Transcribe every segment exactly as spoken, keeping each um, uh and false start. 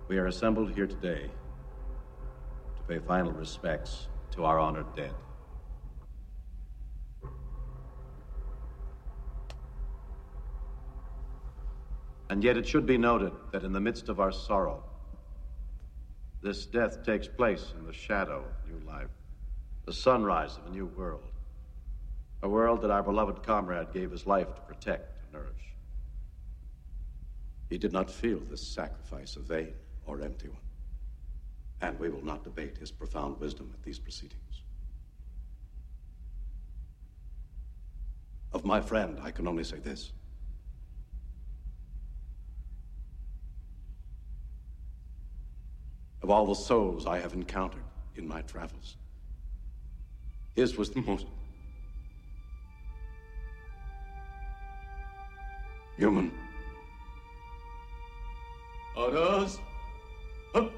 We are assembled here today to pay final respects to our honored dead. And yet it should be noted that in the midst of our sorrow, this death takes place in the shadow of new life, the sunrise of a new world, a world that our beloved comrade gave his life to protect and nourish. He did not feel this sacrifice a vain or empty one, and we will not debate his profound wisdom at these proceedings. Of my friend, I can only say this. Of all the souls I have encountered in my travels, his was the most human. Others? Up.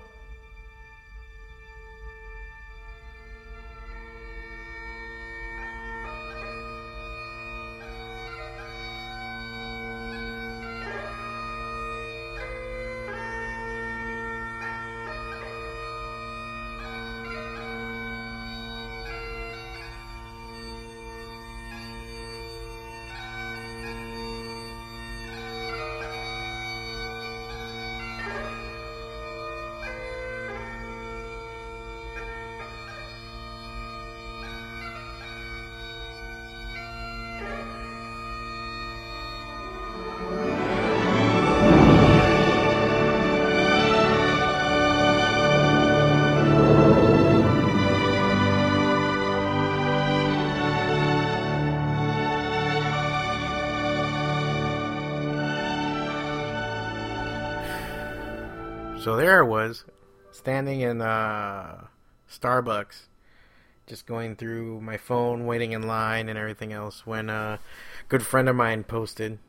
So there I was, standing in uh, Starbucks, just going through my phone, waiting in line and everything else, when a good friend of mine posted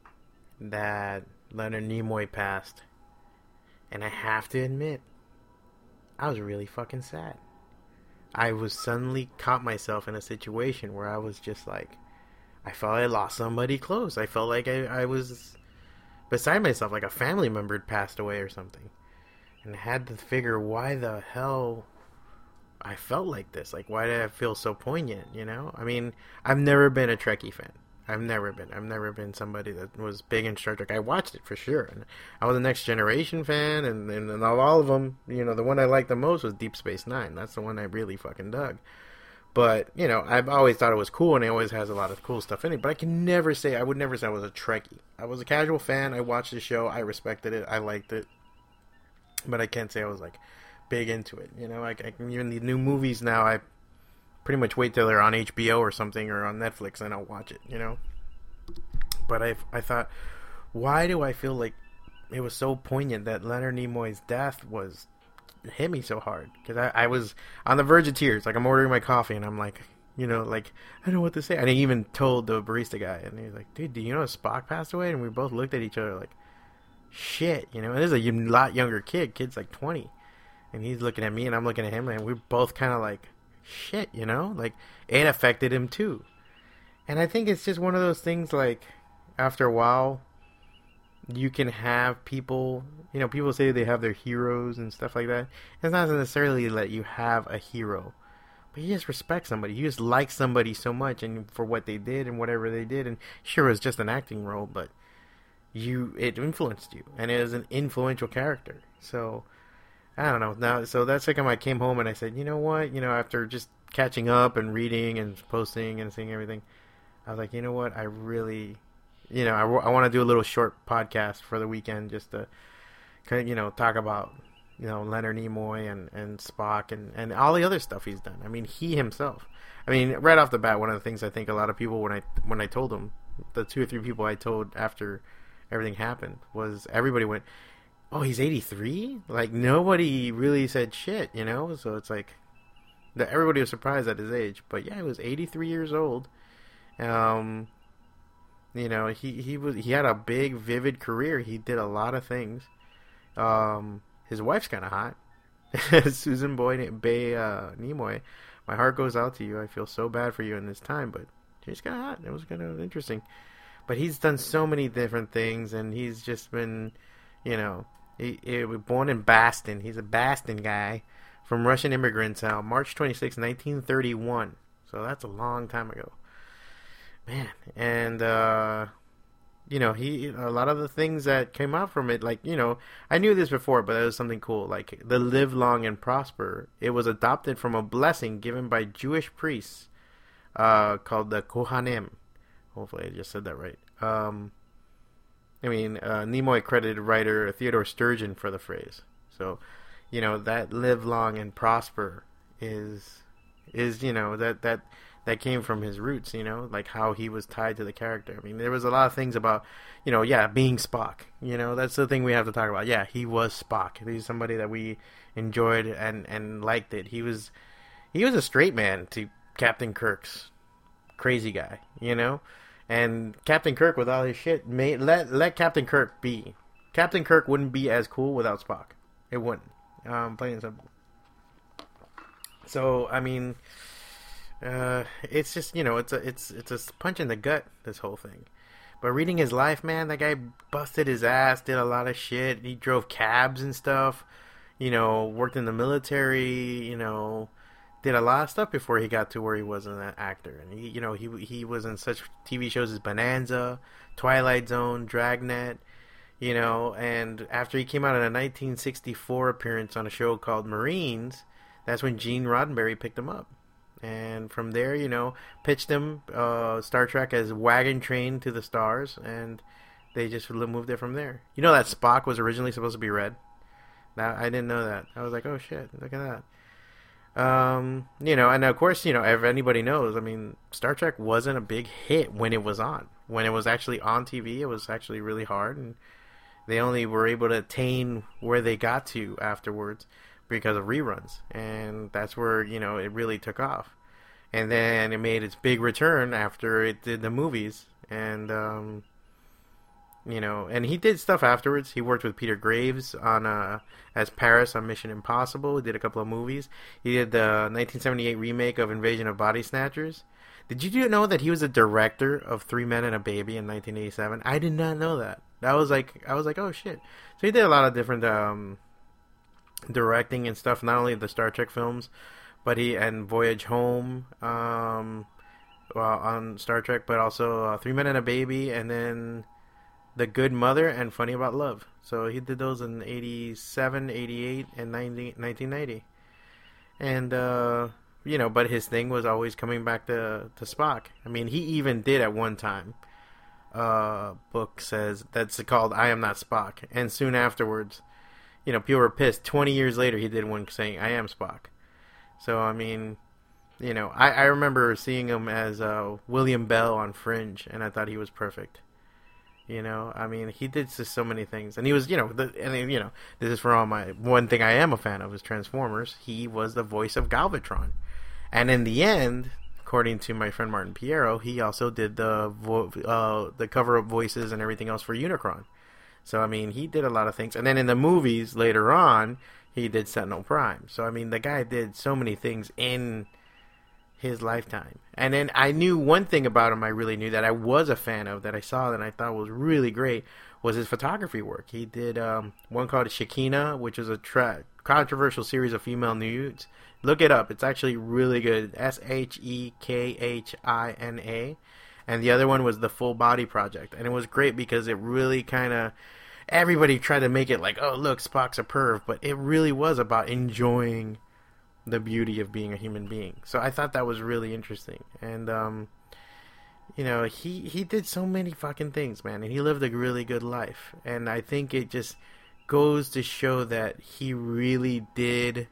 that Leonard Nimoy passed. And I have to admit, I was really fucking sad. I was suddenly caught myself in a situation where I was just like, I felt I lost somebody close. I felt like I, I was beside myself, like a family member had passed away or something. And I had to figure why the hell I felt like this. Like, why did I feel so poignant, you know? I mean, I've never been a Trekkie fan. I've never been. I've never been somebody that was big in Star Trek. I watched it for sure. And I was a Next Generation fan, and, and, and all of them, you know, the one I liked the most was Deep Space Nine. That's the one I really fucking dug. But, you know, I've always thought it was cool, and it always has a lot of cool stuff in it. But I can never say, I would never say I was a Trekkie. I was a casual fan. I watched the show. I respected it. I liked it. But I can't say I was, like, big into it. You know, like, I, even the new movies now, I pretty much wait till they're on H B O or something, or on Netflix, and I'll watch it, you know? But I, I thought, why do I feel like it was so poignant that Leonard Nimoy's death was, hit me so hard? Because I, I was on the verge of tears. Like, I'm ordering my coffee, and I'm like, you know, like, I don't know what to say. And I even told the barista guy, and he's like, dude, do you know Spock passed away? And we both looked at each other like, shit, you know? And this is a lot younger kid. Kid's like twenty. And he's looking at me, and I'm looking at him, and we're both kind of like, shit, you know? Like, it affected him, too. And I think it's just one of those things, like, after a while, you can have people, you know, people say they have their heroes and stuff like that. It's not necessarily that you have a hero, but you just respect somebody. You just like somebody so much, and for what they did and whatever they did. And sure, it was just an acting role, but you, it influenced you, and it was an influential character. So, I don't know. Now, so that second I came home and I said, you know what? You know, after just catching up and reading and posting and seeing everything, I was like, you know what? I really, you know, I, I want to do a little short podcast for the weekend just to, kind of, you know, talk about, you know, Leonard Nimoy and, and Spock and, and all the other stuff he's done. I mean, he himself. I mean, right off the bat, one of the things I think a lot of people, when I when I told them, the two or three people I told after everything happened, was everybody went, oh, he's eighty-three? Like, nobody really said shit, you know? So it's like, that everybody was surprised at his age. But yeah, he was eighty-three years old. Um, you know, he, he was he had a big, vivid career. He did a lot of things. Um, his wife's kind of hot. Susan Boy Bay uh, Nimoy. My heart goes out to you. I feel so bad for you in this time, but she's kind of hot. It was kind of interesting. But he's done so many different things, and he's just been, you know, He, he was born in Boston. He's a Boston guy from Russian immigrants on March twenty-sixth, nineteen thirty-one. So that's a long time ago. Man, and uh, you know, he a lot of the things that came out from it, like, you know, I knew this before, but it was something cool. Like the live long and prosper, it was adopted from a blessing given by Jewish priests uh, called the Kohanim. Hopefully, I just said that right. Um, I mean, uh, Nimoy credited writer Theodore Sturgeon for the phrase. So, you know, that live long and prosper is is you know that that. that came from his roots, you know, like how he was tied to the character. I mean, there was a lot of things about, you know, yeah, being Spock. You know, that's the thing we have to talk about. Yeah, he was Spock. He's somebody that we enjoyed and, and liked it. He was he was a straight man to Captain Kirk's crazy guy, you know? And Captain Kirk, with all his shit, made, let, let Captain Kirk be. Captain Kirk wouldn't be as cool without Spock. It wouldn't. Um, plain and simple. So, I mean... Uh, it's just, you know, it's a it's it's a punch in the gut, this whole thing. But reading his life, man, that guy busted his ass, did a lot of shit. He drove cabs and stuff, you know, worked in the military, you know, did a lot of stuff before he got to where he was as an actor. And he, you know, he he was in such T V shows as Bonanza, Twilight Zone, Dragnet, you know. And after he came out in a nineteen sixty-four appearance on a show called Marines, that's when Gene Roddenberry picked him up. And from there, you know, pitched him uh, Star Trek as Wagon Train to the Stars, and they just moved it from there. You know that Spock was originally supposed to be red? That, I didn't know that. I was like, oh shit, look at that. Um, you know, and of course, you know, if anybody knows, I mean, Star Trek wasn't a big hit when it was on. When it was actually on T V, it was actually really hard, and they only were able to attain where they got to afterwards because of reruns, and that's where, you know, it really took off. And then it made its big return after it did the movies, and um, you know, and he did stuff afterwards. He worked with Peter Graves on uh, as Paris on Mission Impossible. He did a couple of movies. He did the nineteen seventy-eight remake of Invasion of Body Snatchers. Did you know that he was a director of Three Men and a Baby in nineteen eighty-seven? I did not know that. That was like, I was like, oh shit. So he did a lot of different um, directing and stuff, not only the Star Trek films, but he and Voyage Home um, well, on Star Trek, but also uh, Three Men and a Baby, and then The Good Mother and Funny About Love. So he did those in eighty-seven, eighty-eight, and ninety, nineteen ninety. And, uh, you know, but his thing was always coming back to, to Spock. I mean, he even did at one time. Uh, book says that's called I Am Not Spock. And soon afterwards, you know, people were pissed. twenty years later, he did one saying I Am Spock. So, I mean, you know, I, I remember seeing him as uh, William Bell on Fringe, and I thought he was perfect. You know, I mean, he did just so many things. And he was, you know, the, and you know, this is for all my, one thing I am a fan of is Transformers. He was the voice of Galvatron. And in the end, according to my friend Martin Piero, he also did the vo- uh, the cover-up voices and everything else for Unicron. So, I mean, he did a lot of things. And then in the movies later on, he did Sentinel Prime. So, I mean, the guy did so many things in his lifetime. And then I knew one thing about him I really knew that I was a fan of, that I saw that I thought was really great, was his photography work. He did um, one called Shekinah, which is a tra- controversial series of female nudes. Look it up. It's actually really good. S H E K H I N A. And the other one was The Full Body Project. And it was great because it really kind of... Everybody tried to make it like, oh, look, Spock's a perv, but it really was about enjoying the beauty of being a human being. So I thought that was really interesting. And, um, you know, he, he did so many fucking things, man, and he lived a really good life. And I think it just goes to show that he really did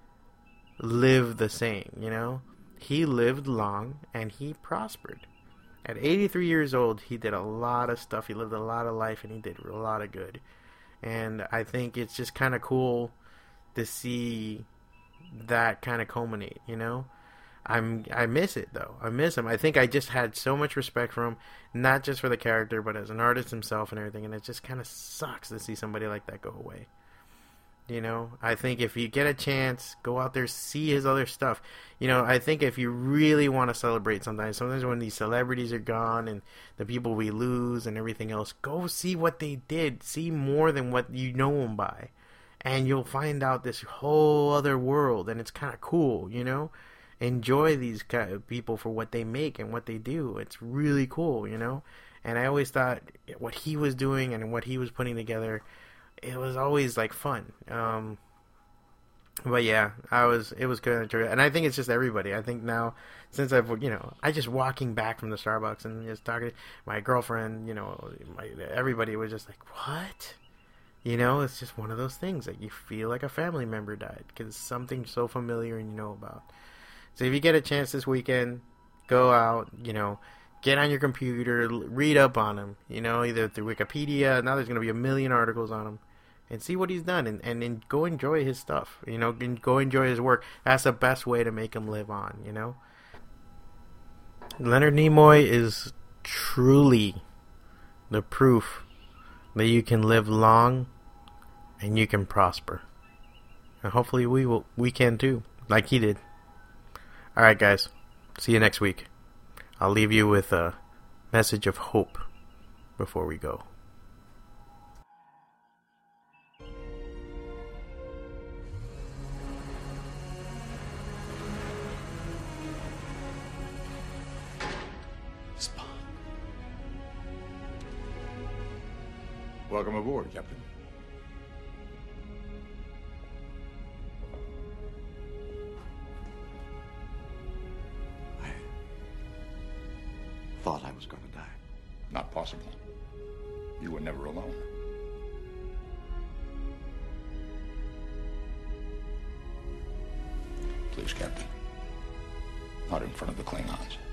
live the same, you know? He lived long, and he prospered. At eighty-three years old, he did a lot of stuff. He lived a lot of life, and he did a lot of good. And I think it's just kind of cool to see that kind of culminate, you know? I'm I miss it, though. I miss him. I think I just had so much respect for him, not just for the character, but as an artist himself and everything. And it just kind of sucks to see somebody like that go away. You know, I think if you get a chance, go out there, see his other stuff. You know, I think if you really want to celebrate sometimes, sometimes when these celebrities are gone and the people we lose and everything else, go see what they did. See more than what you know them by. And you'll find out this whole other world, and it's kind of cool, you know? Enjoy these kind of people for what they make and what they do. It's really cool, you know? And I always thought what he was doing and what he was putting together, it was always like fun. Um, but yeah, I was, it was good. And I think it's just everybody. I think now, since I've, you know, I just walking back from the Starbucks and just talking to my girlfriend, you know, my, everybody was just like, what? You know, it's just one of those things that you feel like a family member died because it's something so familiar and you know about. So if you get a chance this weekend, go out, you know, get on your computer, read up on him, you know, either through Wikipedia. Now there's going to be a million articles on him. And see what he's done, and, and, and go enjoy his stuff, you know, and go enjoy his work. That's the best way to make him live on, you know. Leonard Nimoy is truly the proof that you can live long and you can prosper. And hopefully we will, we can too, like he did. Alright guys, see you next week. I'll leave you with a message of hope before we go. Welcome aboard, Captain. I thought I was going to die. Not possible. You were never alone. Please, Captain. Not in front of the Klingons.